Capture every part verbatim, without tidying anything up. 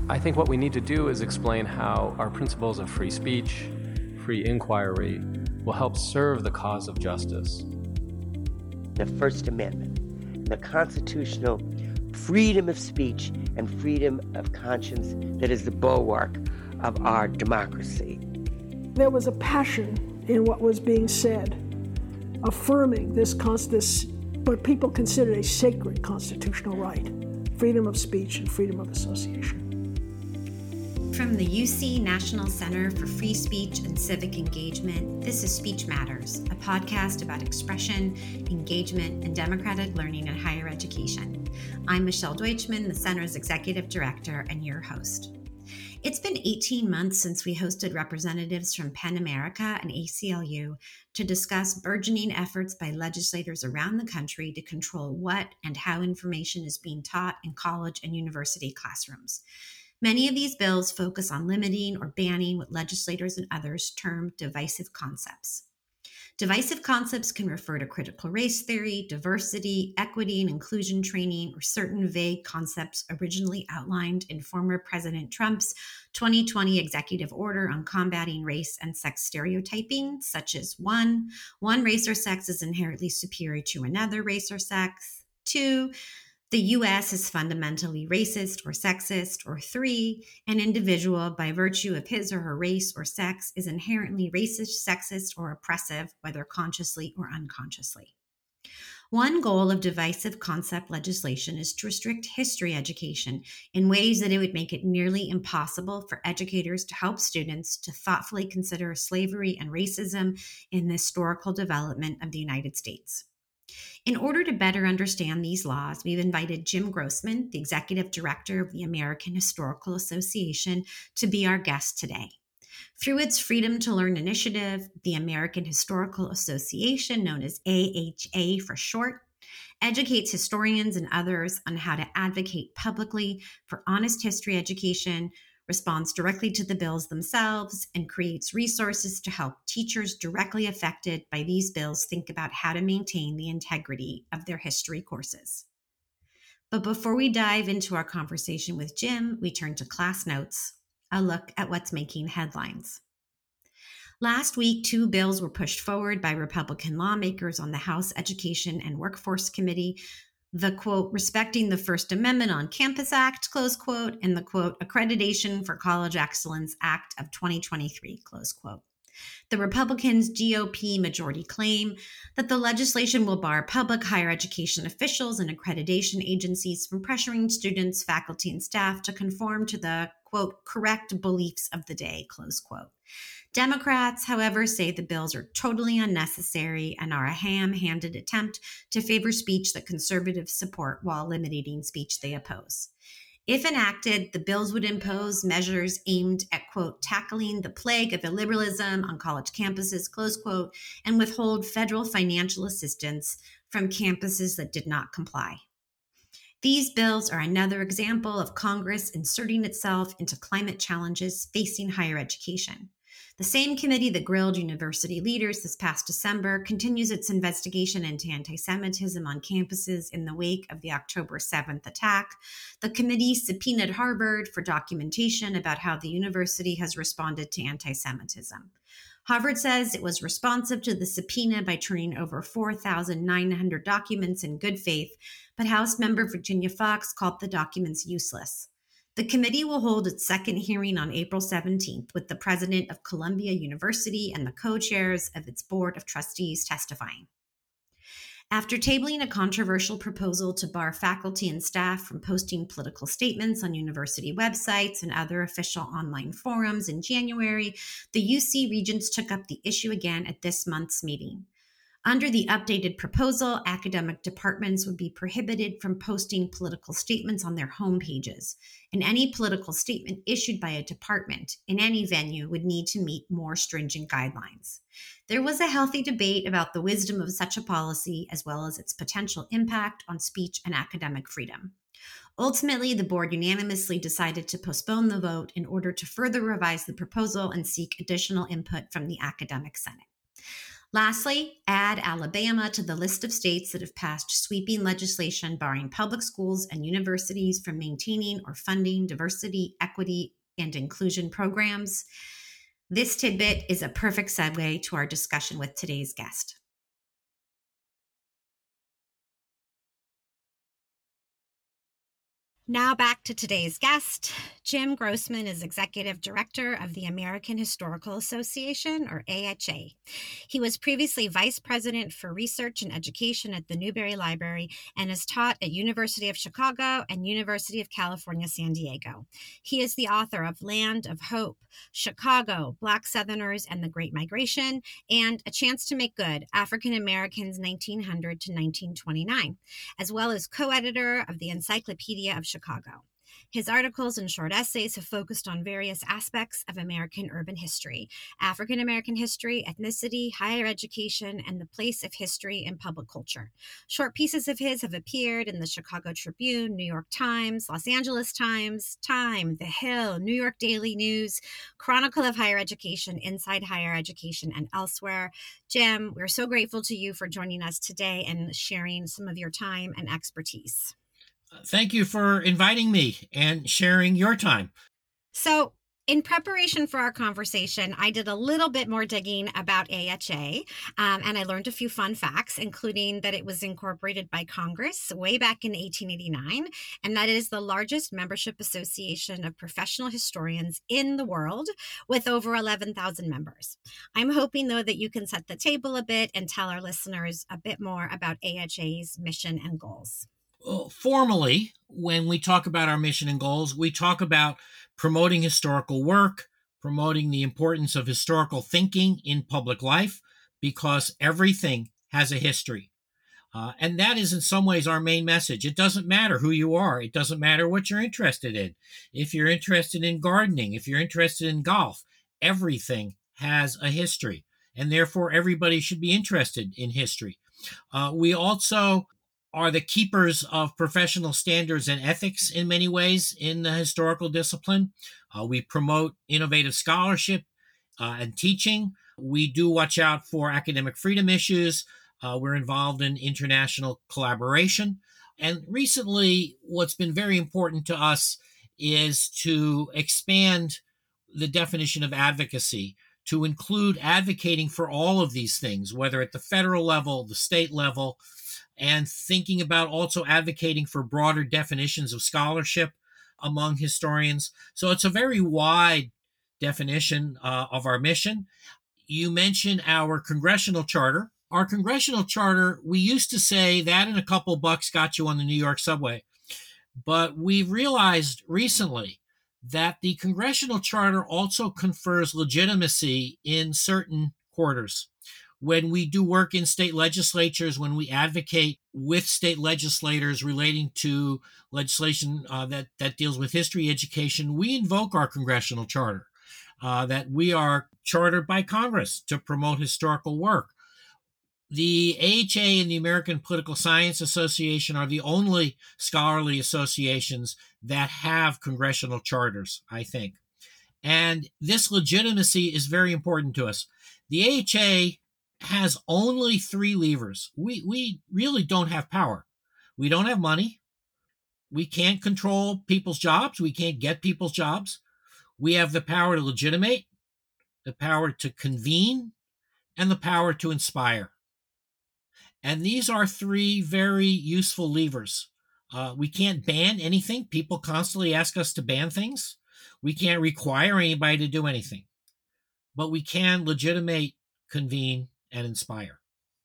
I think what we need to do is explain how our principles of free speech, free inquiry, will help serve the cause of justice. The First Amendment, the constitutional freedom of speech and freedom of conscience that is the bulwark of our democracy. There was a passion in what was being said, affirming this, this what people considered a sacred constitutional right, freedom of speech and freedom of association. From the U C National Center for Free Speech and Civic Engagement, this is Speech Matters, a podcast about expression, engagement, and democratic learning in higher education. I'm Michelle Deutschman, the Center's Executive Director and your host. It's been eighteen months since we hosted representatives from PEN America and A C L U to discuss burgeoning efforts by legislators around the country to control what and how information is being taught in college and university classrooms. Many of these bills focus on limiting or banning what legislators and others term divisive concepts. Divisive concepts can refer to critical race theory, diversity, equity and inclusion training, or certain vague concepts originally outlined in former President Trump's twenty twenty executive order on combating race and sex stereotyping, such as one, one race or sex is inherently superior to another race or sex, two, the U S is fundamentally racist or sexist, or three, an individual by virtue of his or her race or sex is inherently racist, sexist, or oppressive, whether consciously or unconsciously. One goal of divisive concept legislation is to restrict history education in ways that it would make it nearly impossible for educators to help students to thoughtfully consider slavery and racism in the historical development of the United States. In order to better understand these laws, we've invited Jim Grossman, the Executive Director of the American Historical Association, to be our guest today. Through its Freedom to Learn initiative, the American Historical Association, known as A H A for short, educates historians and others on how to advocate publicly for honest history education, responds directly to the bills themselves, and creates resources to help teachers directly affected by these bills think about how to maintain the integrity of their history courses. But before we dive into our conversation with Jim, we turn to class notes, a look at what's making headlines. Last week, two bills were pushed forward by Republican lawmakers on the House Education and Workforce Committee, the, quote, Respecting the First Amendment on Campus Act, close quote, and the, quote, Accreditation for College Excellence Act of twenty twenty-three, close quote. The Republicans' G O P majority claim that the legislation will bar public higher education officials and accreditation agencies from pressuring students, faculty, and staff to conform to the, quote, correct beliefs of the day, close quote. Democrats, however, say the bills are totally unnecessary and are a ham-handed attempt to favor speech that conservatives support while eliminating speech they oppose. If enacted, the bills would impose measures aimed at, quote, tackling the plague of illiberalism on college campuses, close quote, and withhold federal financial assistance from campuses that did not comply. These bills are another example of Congress inserting itself into climate challenges facing higher education. The same committee that grilled university leaders this past December continues its investigation into anti-Semitism on campuses in the wake of the October seventh attack. The committee subpoenaed Harvard for documentation about how the university has responded to anti-Semitism. Harvard says it was responsive to the subpoena by turning over four thousand nine hundred documents in good faith, but House member Virginia Foxx called the documents useless. The committee will hold its second hearing on April seventeenth with the president of Columbia University and the co-chairs of its board of trustees testifying. After tabling a controversial proposal to bar faculty and staff from posting political statements on university websites and other official online forums in January, the U C Regents took up the issue again at this month's meeting. Under the updated proposal, academic departments would be prohibited from posting political statements on their homepages, and any political statement issued by a department in any venue would need to meet more stringent guidelines. There was a healthy debate about the wisdom of such a policy, as well as its potential impact on speech and academic freedom. Ultimately, the board unanimously decided to postpone the vote in order to further revise the proposal and seek additional input from the Academic Senate. Lastly, add Alabama to the list of states that have passed sweeping legislation barring public schools and universities from maintaining or funding diversity, equity, and inclusion programs. This tidbit is a perfect segue to our discussion with today's guest. Now back to today's guest. Jim Grossman is Executive Director of the American Historical Association, or A H A. He was previously Vice President for Research and Education at the Newberry Library and has taught at University of Chicago and University of California, San Diego. He is the author of Land of Hope, Chicago, Black Southerners and the Great Migration, and A Chance to Make Good, African Americans nineteen hundred to nineteen twenty-nine, as well as co-editor of the Encyclopedia of Chicago. Chicago. His articles and short essays have focused on various aspects of American urban history, African American history, ethnicity, higher education, and the place of history in public culture. Short pieces of his have appeared in the Chicago Tribune, New York Times, Los Angeles Times, Time, The Hill, New York Daily News, Chronicle of Higher Education, Inside Higher Education, and elsewhere. Jim, we're so grateful to you for joining us today and sharing some of your time and expertise. Thank you for inviting me and sharing your time. So, in preparation for our conversation, I did a little bit more digging about A H A, um, and I learned a few fun facts, including that it was incorporated by Congress way back in eighteen eighty-nine, and that it is the largest membership association of professional historians in the world, with over eleven thousand members. I'm hoping, though, that you can set the table a bit and tell our listeners a bit more about A H A's mission and goals. Well, formally, when we talk about our mission and goals, we talk about promoting historical work, promoting the importance of historical thinking in public life, because everything has a history. Uh, and that is in some ways our main message. It doesn't matter who you are. It doesn't matter what you're interested in. If you're interested in gardening, if you're interested in golf, everything has a history. And therefore, everybody should be interested in history. Uh, we also are the keepers of professional standards and ethics in many ways in the historical discipline. Uh, we promote innovative scholarship uh, and teaching. We do watch out for academic freedom issues. Uh, we're involved in international collaboration. And recently, what's been very important to us is to expand the definition of advocacy to include advocating for all of these things, whether at the federal level, the state level, and thinking about also advocating for broader definitions of scholarship among historians. So it's a very wide definition uh, of our mission. You mentioned our congressional charter. Our congressional charter, we used to say that and a couple bucks got you on the New York subway. But we've realized recently that the congressional charter also confers legitimacy in certain quarters. When we do work in state legislatures, when we advocate with state legislators relating to legislation uh, that, that deals with history education, we invoke our congressional charter, uh, that we are chartered by Congress to promote historical work. The A H A and the American Political Science Association are the only scholarly associations that have congressional charters, I think. And this legitimacy is very important to us. The A H A has only three levers. We we really don't have power. We don't have money. We can't control people's jobs. We can't get people's jobs. We have the power to legitimate, the power to convene, and the power to inspire. And these are three very useful levers. Uh, we can't ban anything. People constantly ask us to ban things. We can't require anybody to do anything. But we can legitimate, convene, and inspire.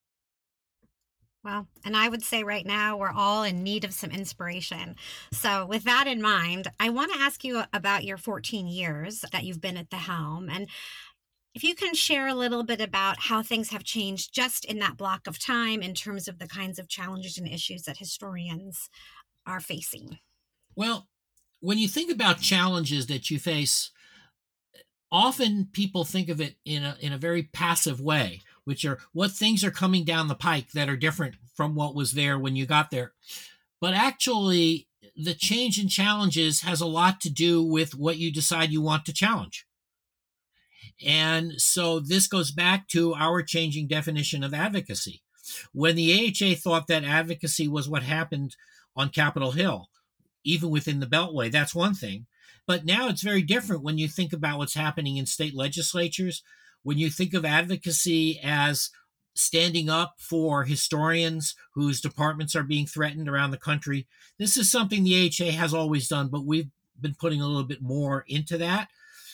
Well, and I would say right now we're all in need of some inspiration. So with that in mind, I want to ask you about your fourteen years that you've been at the helm. And if you can share a little bit about how things have changed just in that block of time in terms of the kinds of challenges and issues that historians are facing. Well, when you think about challenges that you face, often people think of it in a in a very passive way, which are what things are coming down the pike that are different from what was there when you got there. But actually, the change in challenges has a lot to do with what you decide you want to challenge. And so this goes back to our changing definition of advocacy. When the A H A thought that advocacy was what happened on Capitol Hill, even within the Beltway, that's one thing. But now it's very different when you think about what's happening in state legislatures, when you think of advocacy as standing up for historians whose departments are being threatened around the country. This is something the A H A has always done, but we've been putting a little bit more into that.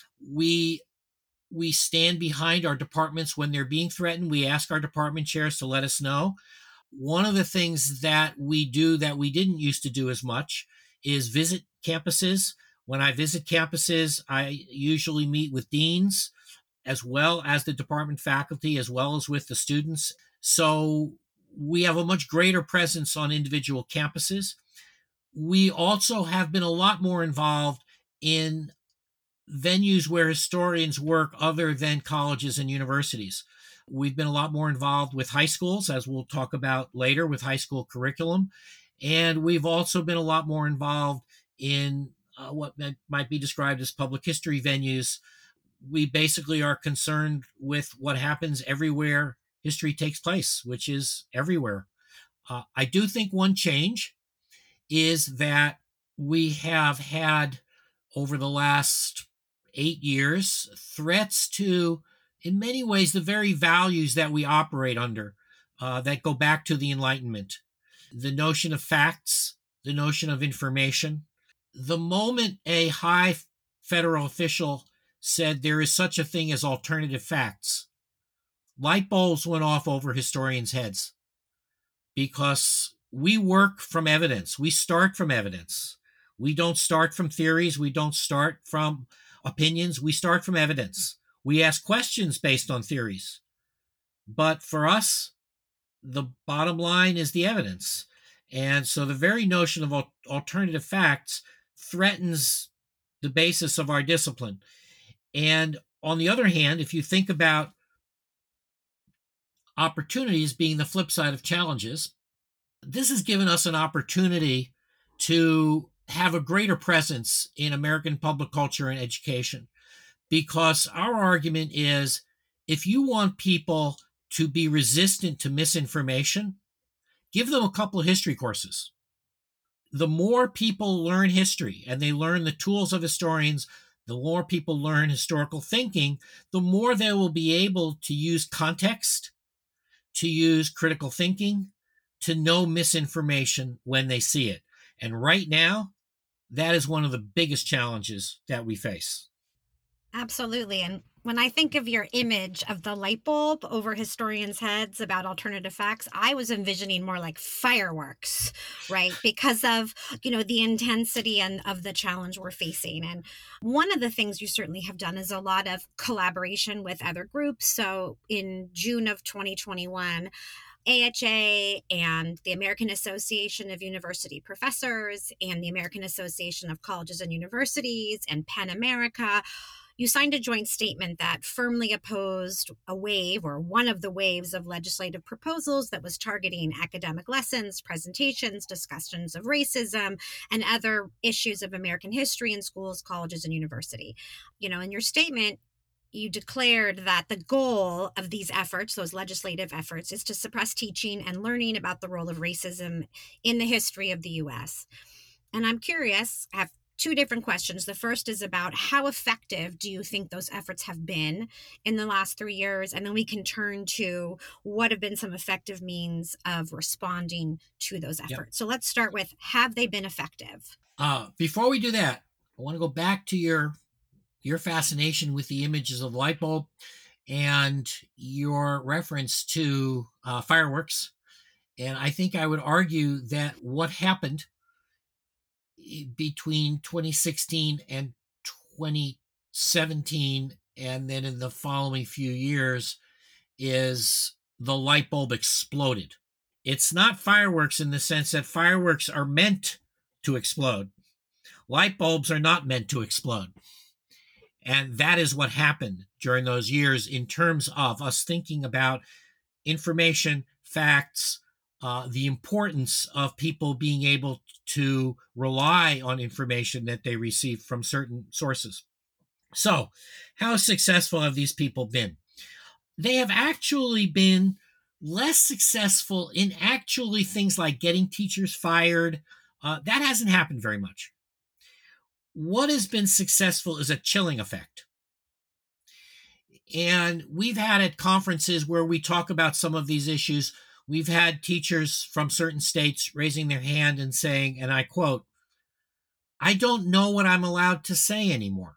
We we stand behind our departments when they're being threatened. We ask our department chairs to let us know. One of the things that we do that we didn't used to do as much is visit campuses. When I visit campuses, I usually meet with deans as well as the department faculty, as well as with the students. So we have a much greater presence on individual campuses. We also have been a lot more involved in venues where historians work other than colleges and universities. We've been a lot more involved with high schools, as we'll talk about later, with high school curriculum. And we've also been a lot more involved in uh, what might be described as public history venues. We basically are concerned with what happens everywhere history takes place, which is everywhere. Uh, I do think one change is that we have had, over the last eight years, threats to, in many ways, the very values that we operate under, uh, that go back to the Enlightenment. The notion of facts, the notion of information. The moment a high federal official said there is such a thing as alternative facts, light bulbs went off over historians' heads, because we work from evidence. We start from evidence. We don't start from theories. We don't start from opinions. We start from evidence. We ask questions based on theories. But for us, the bottom line is the evidence. And so the very notion of alternative facts threatens the basis of our discipline. And on the other hand, if you think about opportunities being the flip side of challenges, this has given us an opportunity to have a greater presence in American public culture and education, because our argument is, if you want people to be resistant to misinformation, give them a couple of history courses. The more people learn history and they learn the tools of historians, the more people learn historical thinking, the more they will be able to use context, to use critical thinking, to know misinformation when they see it. And right now, that is one of the biggest challenges that we face. Absolutely. And when I think of your image of the light bulb over historians' heads about alternative facts, I was envisioning more like fireworks, right? Because of, you know, the intensity and of the challenge we're facing. And one of the things you certainly have done is a lot of collaboration with other groups. So in June of twenty twenty-one, A H A and the American Association of University Professors and the American Association of Colleges and Universities and PEN America, you signed a joint statement that firmly opposed a wave, or one of the waves, of legislative proposals that was targeting academic lessons, presentations, discussions of racism, and other issues of American history in schools, colleges, and university. You know, in your statement, you declared that the goal of these efforts, those legislative efforts, is to suppress teaching and learning about the role of racism in the history of the U S. And I'm curious, I have two different questions. The first is about how effective do you think those efforts have been in the last three years? And then we can turn to what have been some effective means of responding to those efforts. Yep. So let's start with, have they been effective? Uh, before we do that, I want to go back to your your fascination with the images of light bulb and your reference to uh, fireworks. And I think I would argue that what happened between twenty sixteen and twenty seventeen, and then in the following few years, is the light bulb exploded. It's not fireworks in the sense that fireworks are meant to explode. Light bulbs are not meant to explode. And that is what happened during those years in terms of us thinking about information, facts, uh, the importance of people being able to rely on information that they receive from certain sources. So, how successful have these people been? They have actually been less successful in actually things like getting teachers fired. Uh, that hasn't happened very much. What has been successful is a chilling effect. And we've had at conferences where we talk about some of these issues, we've had teachers from certain states raising their hand and saying, and I quote, "I don't know what I'm allowed to say anymore."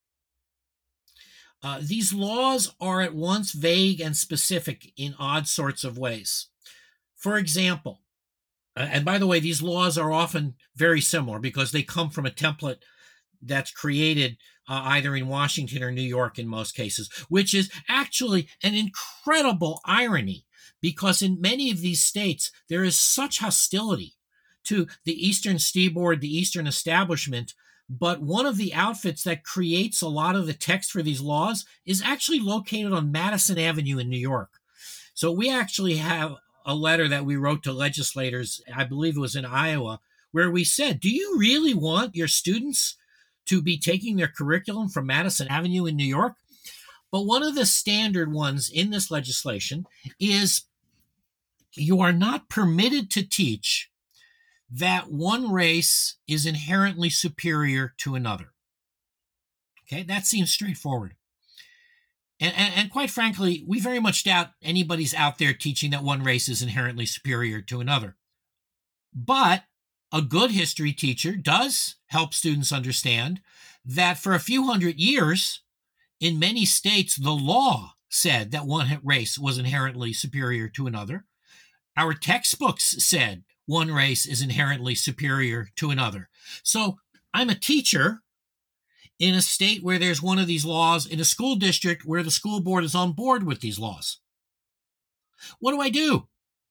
Uh, these laws are at once vague and specific in odd sorts of ways. For example, uh, and by the way, these laws are often very similar because they come from a template that's created uh, either in Washington or New York in most cases, which is actually an incredible irony because in many of these states, there is such hostility to the Eastern Seaboard, the Eastern establishment. But one of the outfits that creates a lot of the text for these laws is actually located on Madison Avenue in New York. So we actually have a letter that we wrote to legislators, I believe it was in Iowa, where we said, do you really want your students to be taking their curriculum from Madison Avenue in New York? But one of the standard ones in this legislation is you are not permitted to teach that one race is inherently superior to another. Okay, that seems straightforward. And, and, and quite frankly, we very much doubt anybody's out there teaching that one race is inherently superior to another. But a good history teacher does help students understand that for a few hundred years, in many states, the law said that one race was inherently superior to another. Our textbooks said one race is inherently superior to another. So I'm a teacher in a state where there's one of these laws, in a school district where the school board is on board with these laws. What do I do?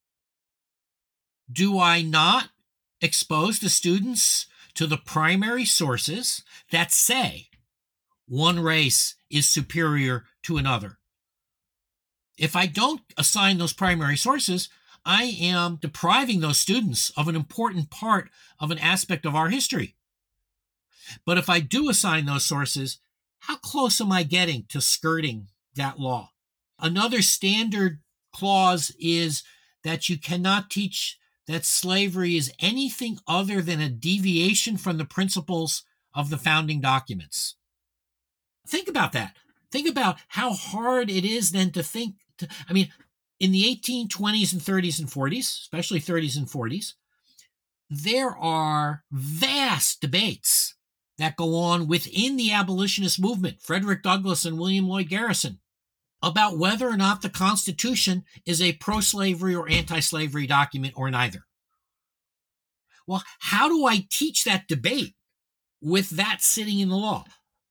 Do I not expose the students to the primary sources that say one race is superior to another? If I don't assign those primary sources, I am depriving those students of an important part of an aspect of our history. But if I do assign those sources, how close am I getting to skirting that law? Another standard clause is that you cannot teach that slavery is anything other than a deviation from the principles of the founding documents. Think about that. Think about how hard it is then to think. To, I mean, in the eighteen twenties and thirties and forties, especially thirties and forties, there are vast debates that go on within the abolitionist movement, Frederick Douglass and William Lloyd Garrison, about whether or not the Constitution is a pro-slavery or anti-slavery document or neither. Well, how do I teach that debate with that sitting in the law?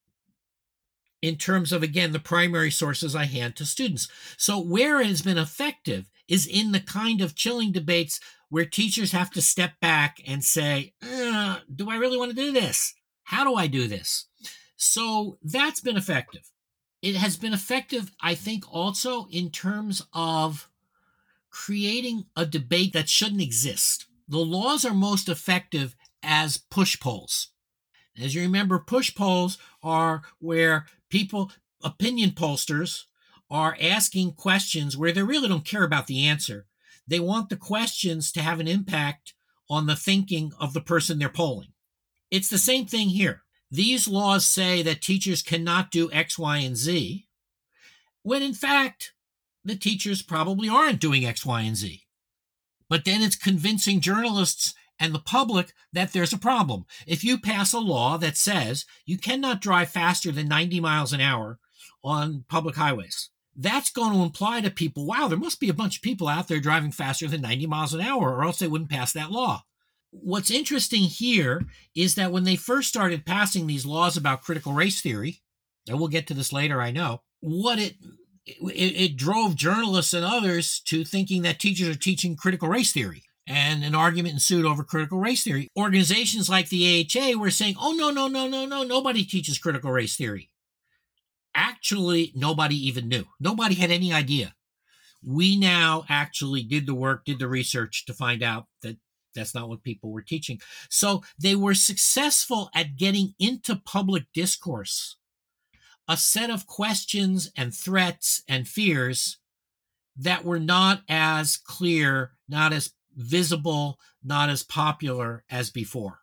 In terms of, again, the primary sources I hand to students. So where it has been effective is in the kind of chilling debates where teachers have to step back and say, uh, do I really want to do this? How do I do this? So that's been effective. It has been effective, I think, also in terms of creating a debate that shouldn't exist. The laws are most effective as push polls. As you remember, push polls are where people, opinion pollsters, are asking questions where they really don't care about the answer. They want the questions to have an impact on the thinking of the person they're polling. It's the same thing here. These laws say that teachers cannot do X, Y, and Z, when in fact, the teachers probably aren't doing X, Y, and Z. But then it's convincing journalists and the public that there's a problem. If you pass a law that says you cannot drive faster than ninety miles an hour on public highways, that's going to imply to people, wow, there must be a bunch of people out there driving faster than ninety miles an hour, or else they wouldn't pass that law. What's interesting here is that when they first started passing these laws about critical race theory, and we'll get to this later, I know, what it it, it drove journalists and others to thinking that teachers are teaching critical race theory. And an argument ensued over critical race theory. Organizations like the A H A were saying, oh, no, no, no, no, no, nobody teaches critical race theory. Actually, nobody even knew. Nobody had any idea. We now actually did the work, did the research to find out that that's not what people were teaching. So they were successful at getting into public discourse a set of questions and threats and fears that were not as clear, not as visible, not as popular as before.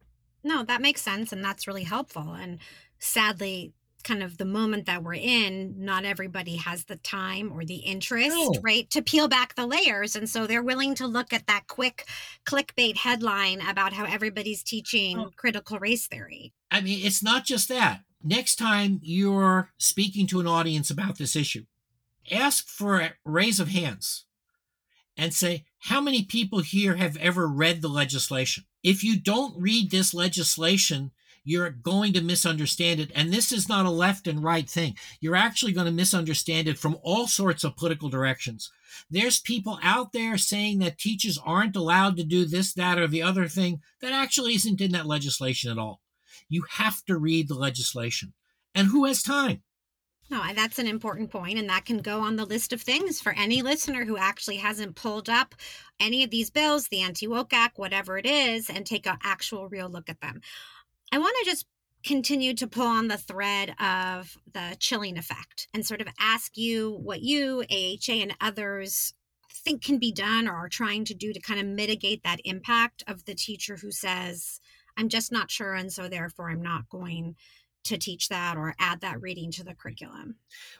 No, that makes sense. And that's really helpful. And sadly, kind of the moment that we're in, not everybody has the time or the interest, No. right, to peel back the layers. And so they're willing to look at that quick clickbait headline about how everybody's teaching Oh. critical race theory. I mean, it's not just that. Next time you're speaking to an audience about this issue, ask for a raise of hands and say, how many people here have ever read the legislation? If you don't read this legislation, you're going to misunderstand it. And this is not a left and right thing. You're actually going to misunderstand it from all sorts of political directions. There's people out there saying that teachers aren't allowed to do this, that, or the other thing that actually isn't in that legislation at all. You have to read the legislation. And who has time? No, and that's an important point, and that can go on the list of things for any listener who actually hasn't pulled up any of these bills, the Anti-Woke Act, whatever it is, and take an actual real look at them. I want to just continue to pull on the thread of the chilling effect and sort of ask you what you, A H A, and others think can be done or are trying to do to kind of mitigate that impact of the teacher who says, I'm just not sure, and so therefore I'm not going to teach that or add that reading to the curriculum.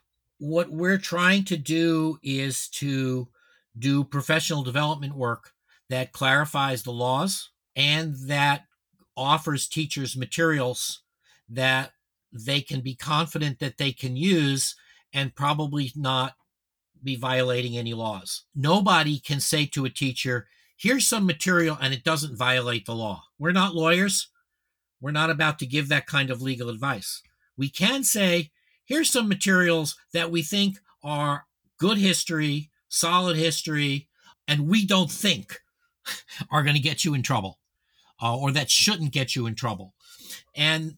What we're trying to do is to do professional development work that clarifies the laws and that offers teachers materials that they can be confident that they can use and probably not be violating any laws. Nobody can say to a teacher, here's some material and it doesn't violate the law. We're not lawyers. We're not about to give that kind of legal advice. We can say, here's some materials that we think are good history, solid history, and we don't think are going to get you in trouble, uh, or that shouldn't get you in trouble. And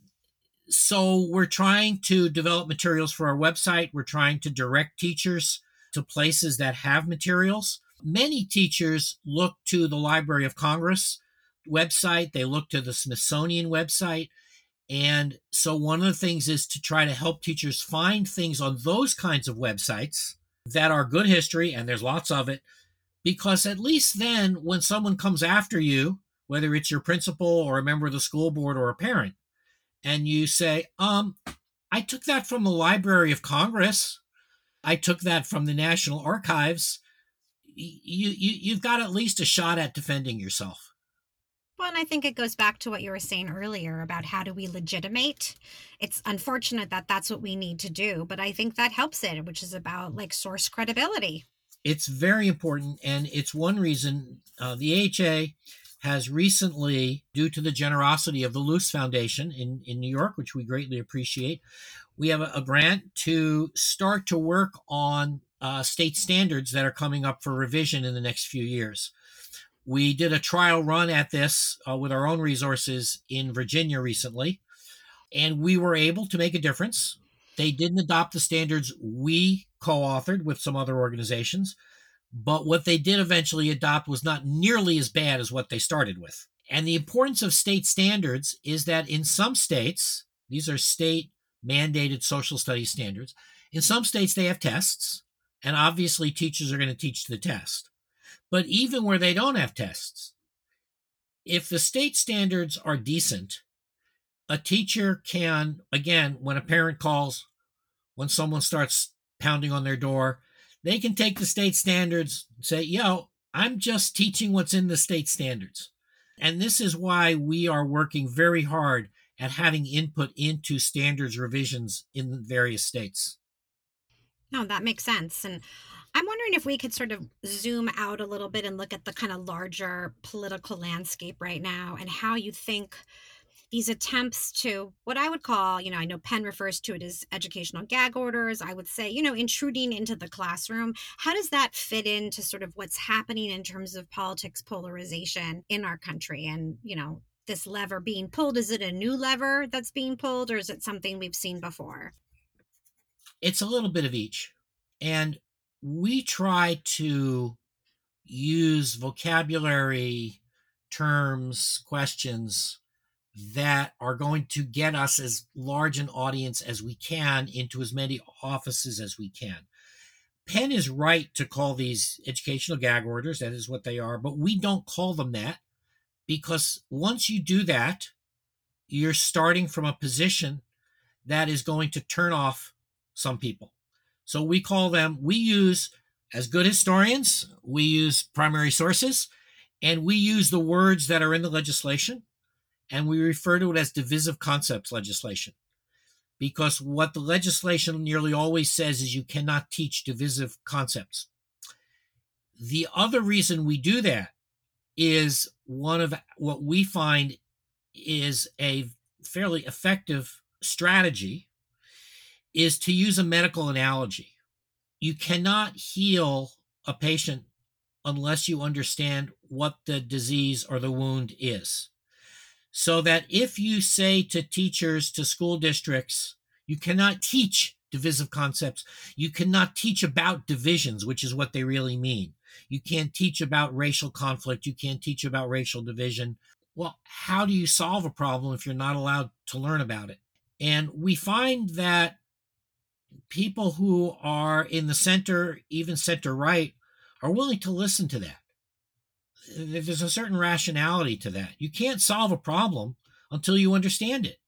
so we're trying to develop materials for our website. We're trying to direct teachers to places that have materials. Many teachers look to the Library of Congress website. They look to the Smithsonian website. And so one of the things is to try to help teachers find things on those kinds of websites that are good history, and there's lots of it, because at least then when someone comes after you, whether it's your principal or a member of the school board or a parent, and you say, um, I took that from the Library of Congress, I took that from the National Archives, you, you, you've got at least a shot at defending yourself. Well, and I think it goes back to what you were saying earlier about how do we legitimate. It's unfortunate that that's what we need to do, but I think that helps it, which is about like source credibility. It's very important, and it's one reason uh, the A H A has recently, due to the generosity of the Luce Foundation in, in New York, which we greatly appreciate, we have a, a grant to start to work on uh, state standards that are coming up for revision in the next few years. We did a trial run at this uh, with our own resources in Virginia recently, and we were able to make a difference. They didn't adopt the standards we co-authored with some other organizations, but what they did eventually adopt was not nearly as bad as what they started with. And the importance of state standards is that in some states, these are state mandated social studies standards, in some states they have tests, and obviously teachers are going to teach to the test. But even where they don't have tests, if the state standards are decent, a teacher can, again, when a parent calls, when someone starts pounding on their door, they can take the state standards and say, yo, I'm just teaching what's in the state standards. And this is why we are working very hard at having input into standards revisions in the various states. No, that makes sense. And I'm wondering if we could sort of zoom out a little bit and look at the kind of larger political landscape right now and how you think these attempts to what I would call, you know, I know Penn refers to it as educational gag orders. I would say, you know, intruding into the classroom. How does that fit into sort of what's happening in terms of politics polarization in our country? And, you know, this lever being pulled, is it a new lever that's being pulled or is it something we've seen before? It's a little bit of each. And we try to use vocabulary, terms, questions that are going to get us as large an audience as we can into as many offices as we can. Penn is right to call these educational gag orders. That is what they are, but we don't call them that, because once you do that, you're starting from a position that is going to turn off some people. So we call them, we use, as good historians, we use primary sources, and we use the words that are in the legislation, and we refer to it as divisive concepts legislation. Because what the legislation nearly always says is you cannot teach divisive concepts. The other reason we do that is one of what we find is a fairly effective strategy is to use a medical analogy. You cannot heal a patient unless you understand what the disease or the wound is. So that if you say to teachers, to school districts, you cannot teach divisive concepts, you cannot teach about divisions, which is what they really mean. You can't teach about racial conflict, you can't teach about racial division. Well, how do you solve a problem if you're not allowed to learn about it? And we find that people who are in the center, even center right, are willing to listen to that. There's a certain rationality to that. You can't solve a problem until you understand it.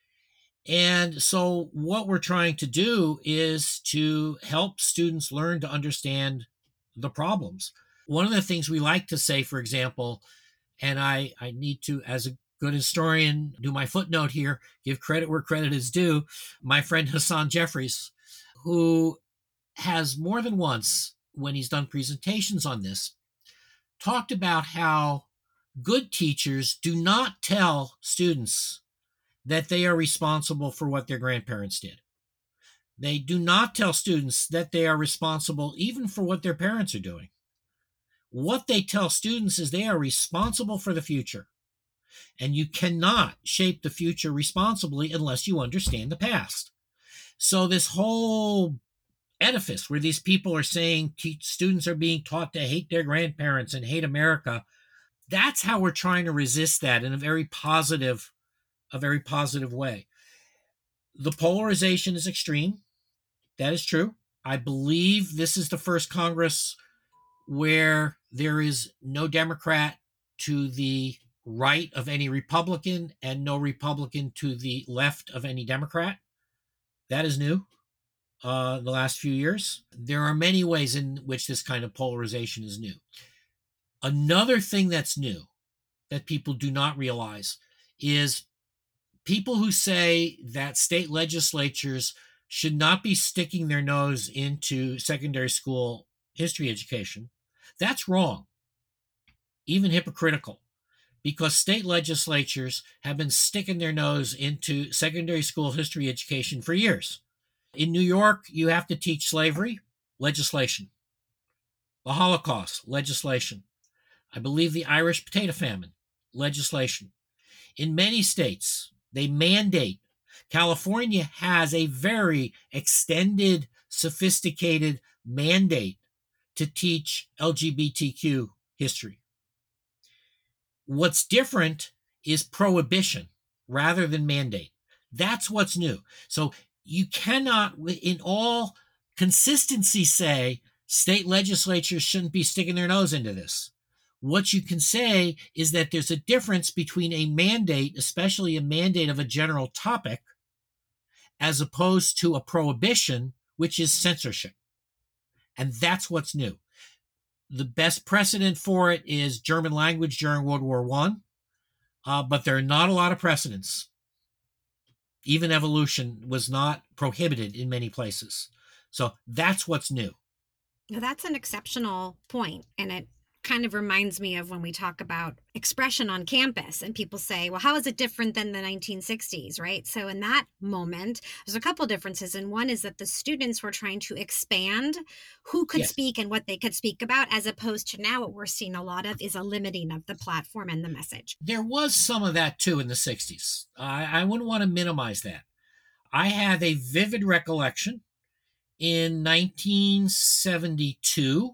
And so what we're trying to do is to help students learn to understand the problems. One of the things we like to say, for example, and I, I need to, as a good historian, do my footnote here, give credit where credit is due, my friend Hassan Jeffries, who has more than once, when he's done presentations on this, talked about how good teachers do not tell students that they are responsible for what their grandparents did. They do not tell students that they are responsible even for what their parents are doing. What they tell students is they are responsible for the future. And you cannot shape the future responsibly unless you understand the past. So this whole edifice where these people are saying te- students are being taught to hate their grandparents and hate America, that's how we're trying to resist that in a very positive, a very positive way. The polarization is extreme. That is true. I believe this is the first Congress where there is no Democrat to the right of any Republican and no Republican to the left of any Democrat. That is new. Uh, the last few years. There are many ways in which this kind of polarization is new. Another thing that's new that people do not realize is people who say that state legislatures should not be sticking their nose into secondary school history education. That's wrong, even hypocritical, because state legislatures have been sticking their nose into secondary school history education for years. In New York, you have to teach slavery, legislation. The Holocaust, legislation. I believe the Irish potato famine, legislation. In many states, they mandate. California has a very extended, sophisticated mandate to teach L G B T Q history. What's different is prohibition rather than mandate. That's what's new. So you cannot, in all consistency, say state legislatures shouldn't be sticking their nose into this. What you can say is that there's a difference between a mandate, especially a mandate of a general topic, as opposed to a prohibition, which is censorship. And that's what's new. The best precedent for it is German language during World War One, uh, but there are not a lot of precedents. Even evolution was not prohibited in many places. So that's what's new. Now, that's an exceptional point, and it kind of reminds me of when we talk about expression on campus and people say, well, how is it different than the nineteen sixties, right? So in that moment, there's a couple differences. And one is that the students were trying to expand who could Yes. speak and what they could speak about, as opposed to now what we're seeing a lot of is a limiting of the platform and the message. There was some of that too in the sixties. I, I wouldn't want to minimize that. I have a vivid recollection in nineteen seventy-two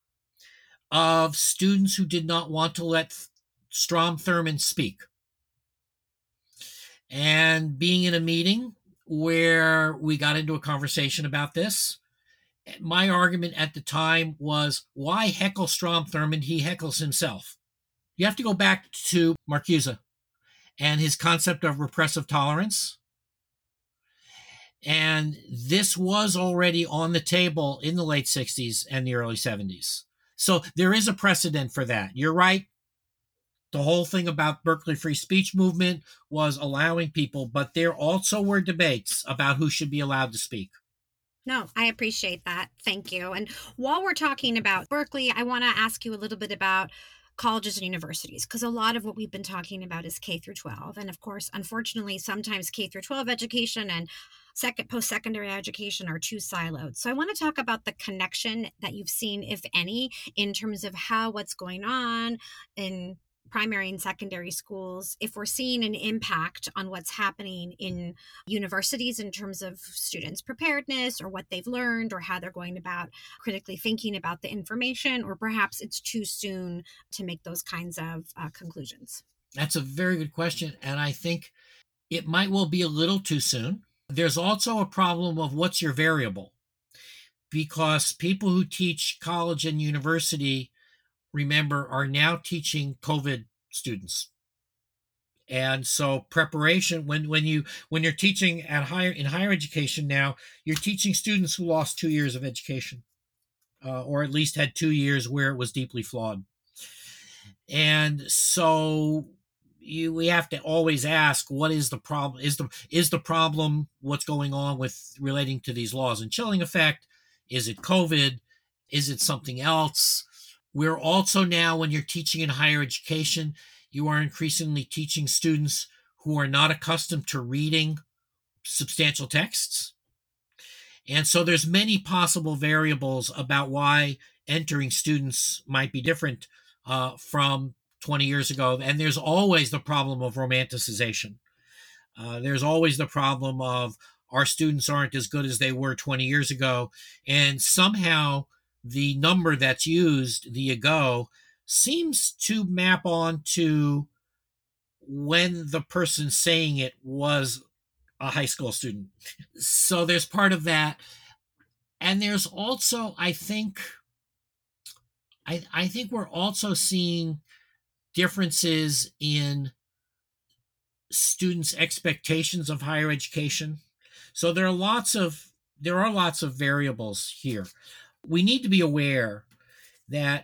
of students who did not want to let Strom Thurmond speak. and being in a meeting where we got into a conversation about this. My argument at the time was, why heckle Strom Thurmond? He heckles himself. You have to go back to Marcuse and his concept of repressive tolerance. And this was already on the table in the late sixties and the early seventies. So there is a precedent for that. You're right. The whole thing about Berkeley free speech movement was allowing people, but there also were debates about who should be allowed to speak. No, I appreciate that. Thank you. And while we're talking about Berkeley, I want to ask you a little bit about colleges and universities, because a lot of what we've been talking about is K through twelve. And of course, unfortunately, sometimes K through twelve education and second post-secondary education are too siloed. So I want to talk about the connection that you've seen, if any, in terms of how what's going on in primary and secondary schools, if we're seeing an impact on what's happening in universities in terms of students' preparedness or what they've learned or how they're going about critically thinking about the information, or perhaps it's too soon to make those kinds of uh, conclusions. That's a very good question. And I think it might well be a little too soon. There's also a problem of what's your variable, because people who teach college and university, remember, are now teaching COVID students. And so preparation, when when you when you're teaching at higher in higher education now, you're teaching students who lost two years of education, uh, or at least had two years where it was deeply flawed. And so you we have to always ask, what is the problem? Is the is the problem what's going on with relating to these laws and chilling effect? Is it COVID? Is it something else? We're also now, when you're teaching in higher education, you are increasingly teaching students who are not accustomed to reading substantial texts. And so there's many possible variables about why entering students might be different uh, from twenty years ago. And there's always the problem of romanticization. Uh, there's always the problem of our students aren't as good as they were twenty years ago. And somehow the number that's used, the ago, seems to map on to when the person saying it was a high school student. So there's part of that. And there's also, I think, I, I think we're also seeing differences in students' expectations of higher education. So there are lots of there are lots of variables here. We need to be aware that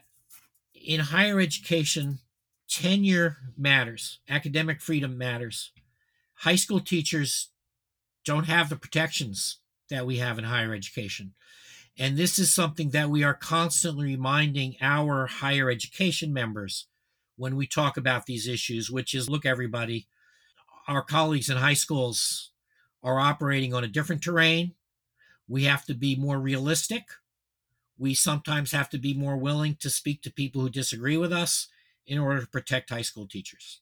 in higher education, tenure matters, academic freedom matters. High school teachers don't have the protections that we have in higher education. And this is something that we are constantly reminding our higher education members when we talk about these issues, which is, look, everybody, our colleagues in high schools are operating on a different terrain. We have to be more realistic. We sometimes have to be more willing to speak to people who disagree with us in order to protect high school teachers.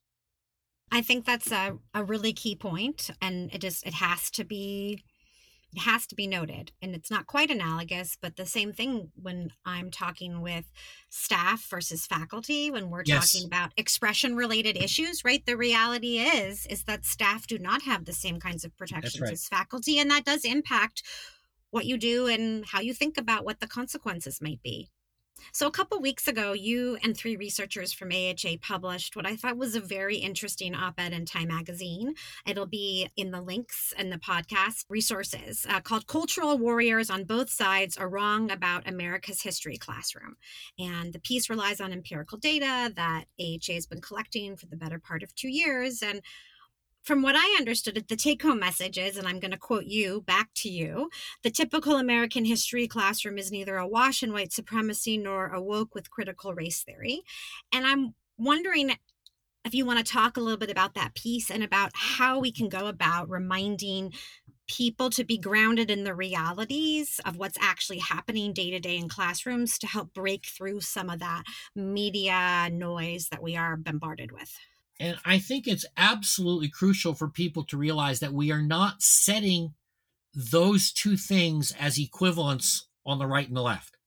I think that's a, a really key point, and it just it has to be it has to be noted. And it's not quite analogous, but the same thing when I'm talking with staff versus faculty, when we're Yes. talking about expression related issues, right? The reality is is that staff do not have the same kinds of protections right. as faculty, and that does impact what you do and how you think about what the consequences might be. So a couple weeks ago, you and three researchers from A H A published what I thought was a very interesting op-ed in Time Magazine. It'll be in the links and the podcast resources uh, called Cultural Warriors on Both Sides Are Wrong About America's History Classroom. And the piece relies on empirical data that A H A has been collecting for the better part of two years. And from what I understood, the take-home message is, and I'm going to quote you back to you, the typical American history classroom is neither awash in white supremacy nor awoke with critical race theory. And I'm wondering if you want to talk a little bit about that piece and about how we can go about reminding people to be grounded in the realities of what's actually happening day to day in classrooms to help break through some of that media noise that we are bombarded with. And I think it's absolutely crucial for people to realize that we are not setting those two things as equivalents on the right and the left.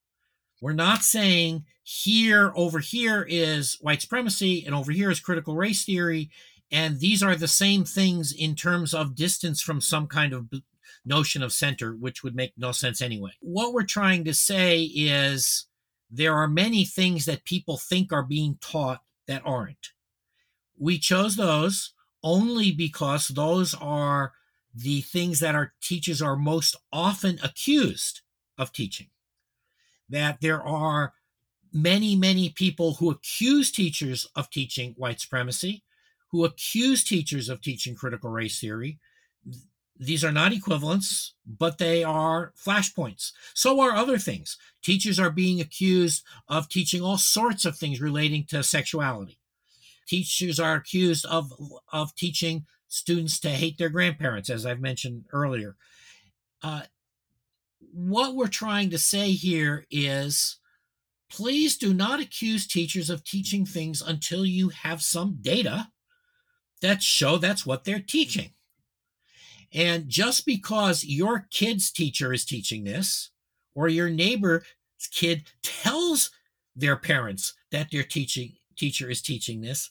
We're not saying here, over here is white supremacy and over here is critical race theory, And these are the same things in terms of distance from some kind of notion of center, which would make no sense anyway. What we're trying to say is there are many things that people think are being taught that aren't. We chose those only because those are the things that our teachers are most often accused of teaching. That there are many, many people who accuse teachers of teaching white supremacy, who accuse teachers of teaching critical race theory. These are not equivalents, but they are flashpoints. So are other things. Teachers are being accused of teaching all sorts of things relating to sexuality. Teachers are accused of, of teaching students to hate their grandparents, as I've mentioned earlier. Uh, what we're trying to say here is, please do not accuse teachers of teaching things until you have some data that show that's what they're teaching. And just because your kid's teacher is teaching this, or your neighbor's kid tells their parents that their teaching teacher is teaching this,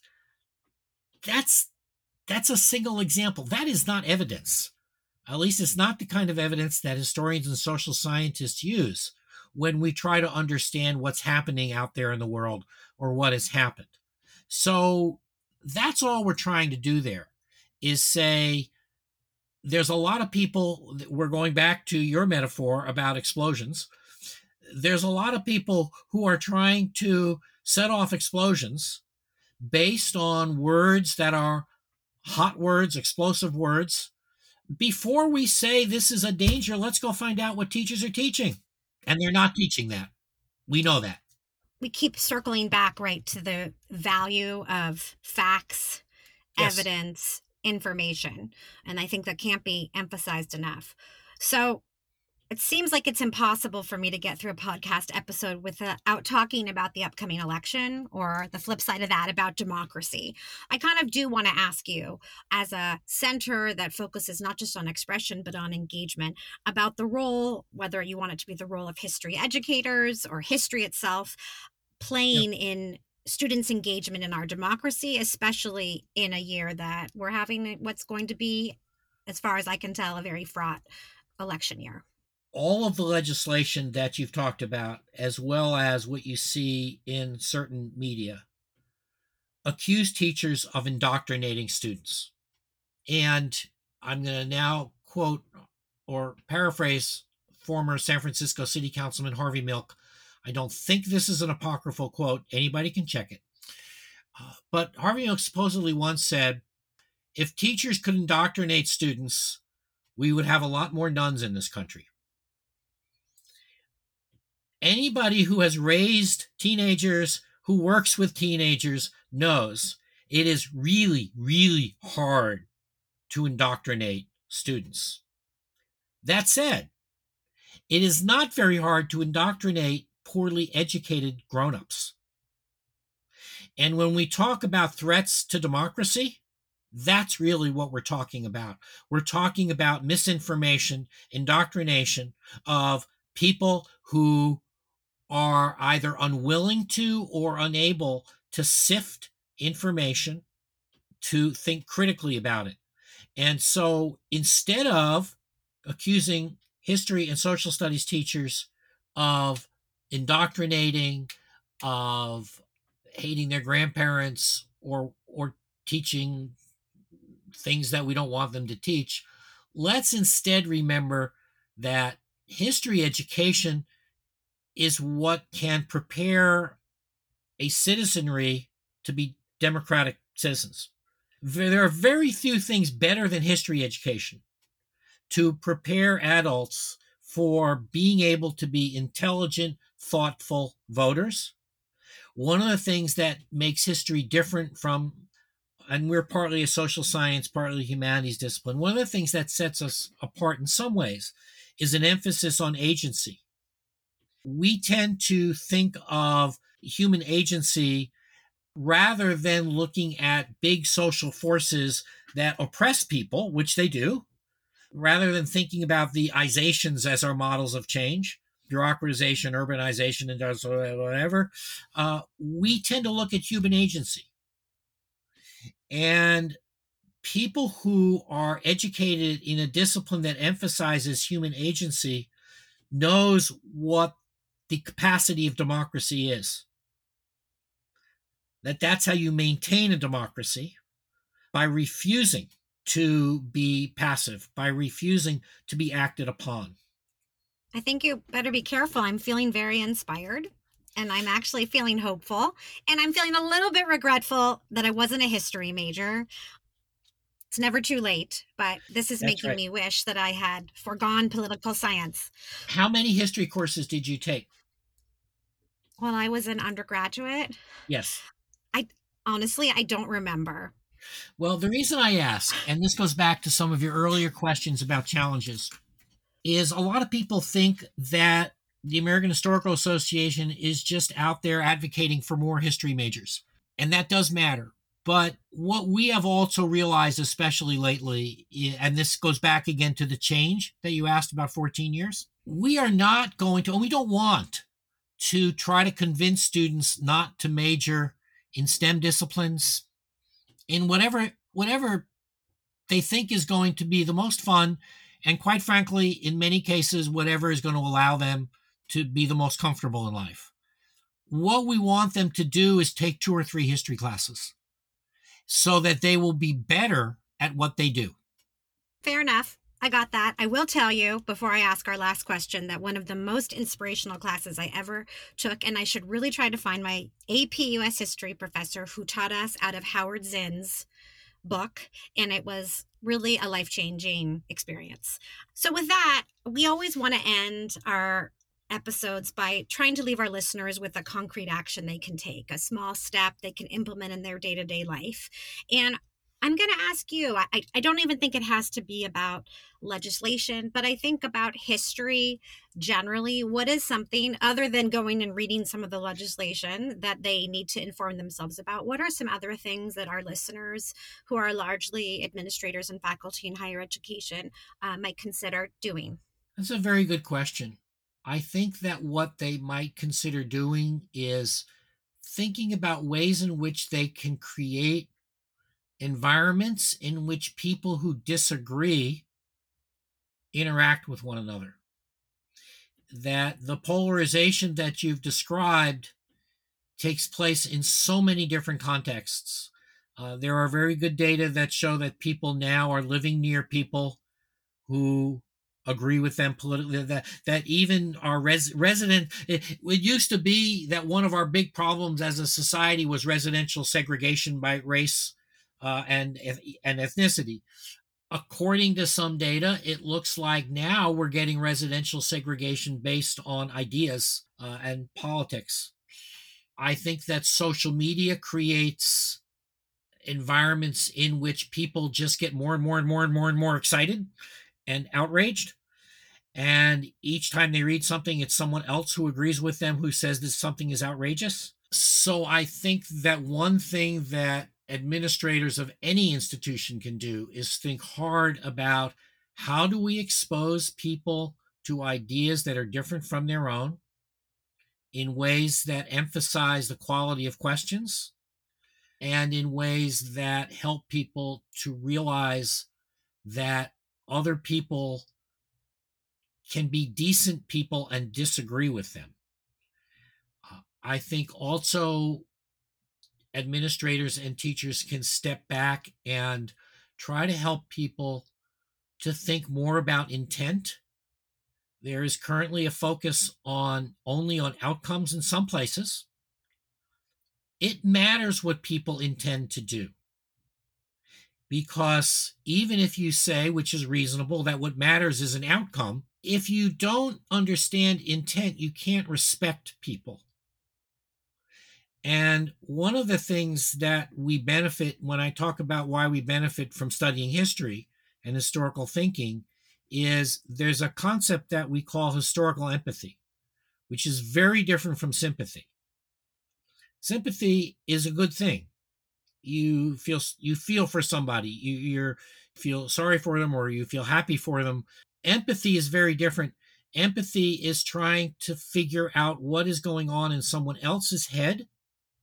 that's that's a single example. That is not evidence. At least it's not the kind of evidence that historians and social scientists use when we try to understand what's happening out there in the world or what has happened. So that's all we're trying to do there, is say there's a lot of people, we're going back to your metaphor about explosions. There's a lot of people who are trying to set off explosions based on words that are hot words, explosive words. Before we say this is a danger, let's go find out what teachers are teaching. And they're not teaching that. We know that. We keep circling back, right, to the value of facts, yes, evidence, information. And I think that can't be emphasized enough. So it seems like it's impossible for me to get through a podcast episode without talking about the upcoming election, or the flip side of that, about democracy. I kind of do want to ask you, as a center that focuses not just on expression, but on engagement, about the role, whether you want it to be the role of history educators or history itself, playing yep. in students' engagement in our democracy, especially in a year that we're having what's going to be, as far as I can tell, a very fraught election year. All of the legislation that you've talked about, as well as what you see in certain media, accuse teachers of indoctrinating students. And I'm going to now quote or paraphrase former San Francisco City Councilman Harvey Milk. I don't think this is an apocryphal quote. Anybody can check it. Uh, but Harvey Milk supposedly once said, if teachers could indoctrinate students, we would have a lot more nuns in this country. Anybody who has raised teenagers, who works with teenagers, knows it is really, really hard to indoctrinate students. That said, it is not very hard to indoctrinate poorly educated grown-ups. And when we talk about threats to democracy, that's really what we're talking about. We're talking about misinformation, indoctrination of people who are either unwilling to or unable to sift information, to think critically about it. And so instead of accusing history and social studies teachers of indoctrinating, of hating their grandparents, or or teaching things that we don't want them to teach, let's instead remember that history education is what can prepare a citizenry to be democratic citizens. There are very few things better than history education to prepare adults for being able to be intelligent, thoughtful voters. One of the things that makes history different from, and we're partly a social science, partly a humanities discipline, one of the things that sets us apart in some ways is an emphasis on agency. We tend to think of human agency rather than looking at big social forces that oppress people, which they do, rather than thinking about the izations as our models of change, bureaucratization, urbanization, and whatever, uh, we tend to look at human agency. And people who are educated in a discipline that emphasizes human agency knows what the capacity of democracy is. That that's how you maintain a democracy, by refusing to be passive, by refusing to be acted upon. I think you better be careful. I'm feeling very inspired, and I'm actually feeling hopeful, and I'm feeling a little bit regretful that I wasn't a history major. It's never too late, but this is That's making right. me wish that I had foregone political science. How many history courses did you take? While I was an undergraduate, Yes. I honestly, I don't remember. Well, the reason I ask, and this goes back to some of your earlier questions about challenges, is a lot of people think that the American Historical Association is just out there advocating for more history majors. And that does matter. But what we have also realized, especially lately, and this goes back again to the change that you asked about fourteen years, we are not going to, and we don't want to try to convince students not to major in STEM disciplines, in whatever whatever they think is going to be the most fun, and quite frankly, in many cases, whatever is going to allow them to be the most comfortable in life. What we want them to do is take two or three history classes so that they will be better at what they do. Fair enough. I got that. I will tell you before I ask our last question that one of the most inspirational classes I ever took, and I should really try to find my A P U S history professor who taught us out of Howard Zinn's book, and it was really a life-changing experience. So with that, we always want to end our episodes by trying to leave our listeners with a concrete action they can take, a small step they can implement in their day-to-day life. And I'm going to ask you, I, I don't even think it has to be about legislation, but I think about history generally. What is something other than going and reading some of the legislation that they need to inform themselves about? What are some other things that our listeners, who are largely administrators and faculty in higher education, uh, might consider doing? That's a very good question. I think that what they might consider doing is thinking about ways in which they can create environments in which people who disagree interact with one another. That the polarization that you've described takes place in so many different contexts. Uh, there are very good data that show that people now are living near people who agree with them politically, that that even our res, resident, it, it used to be that one of our big problems as a society was residential segregation by race uh, and, and ethnicity. According to some data, it looks like now we're getting residential segregation based on ideas uh, and politics. I think that social media creates environments in which people just get more and more and more and more and more excited and outraged. And each time they read something, it's someone else who agrees with them who says that something is outrageous. So I think that one thing that administrators of any institution can do is think hard about how do we expose people to ideas that are different from their own in ways that emphasize the quality of questions and in ways that help people to realize that other people can be decent people and disagree with them. Uh, I think also administrators and teachers can step back and try to help people to think more about intent. There is currently a focus on only on outcomes in some places. It matters what people intend to do. Because even if you say, which is reasonable, that what matters is an outcome, if you don't understand intent, you can't respect people. And one of the things that we benefit when I talk about why we benefit from studying history and historical thinking is there's a concept that we call historical empathy, which is very different from sympathy. Sympathy is a good thing. You feel you feel for somebody, you you're, feel sorry for them, or you feel happy for them. Empathy is very different. Empathy is trying to figure out what is going on in someone else's head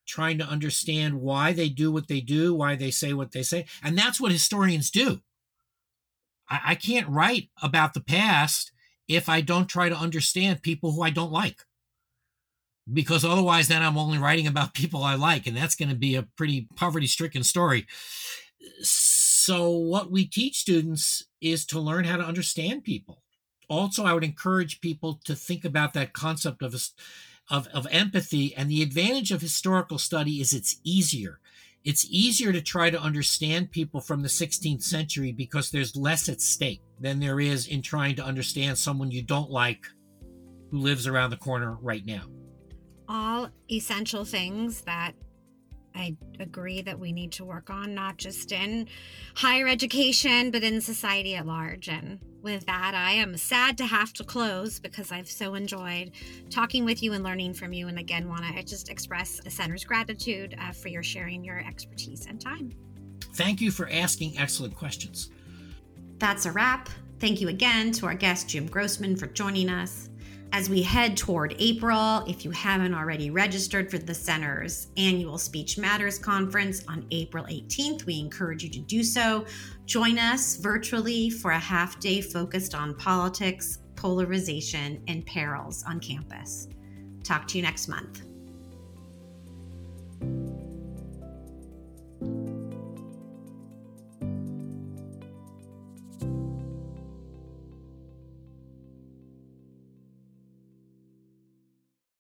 trying to understand why they do what they do, why they say what they say. And that's what historians do. I, I can't write about the past if I don't try to understand people who I don't like. Because otherwise, then I'm only writing about people I like, and that's going to be a pretty poverty-stricken story. So what we teach students is to learn how to understand people. Also, I would encourage people to think about that concept of, of, of empathy. And the advantage of historical study is it's easier. It's easier to try to understand people from the sixteenth century because there's less at stake than there is in trying to understand someone you don't like who lives around the corner right now. All essential things that I agree that we need to work on, not just in higher education, but in society at large. And with that, I am sad to have to close because I've so enjoyed talking with you and learning from you. And again, want to just express the Center's gratitude uh, for your sharing your expertise and time. Thank you for asking excellent questions. That's a wrap. Thank you again to our guest, Jim Grossman, for joining us. As we head toward April, if you haven't already registered for the Center's annual Speech Matters Conference on April eighteenth, we encourage you to do so. Join us virtually for a half day focused on politics, polarization, and perils on campus. Talk to you next month.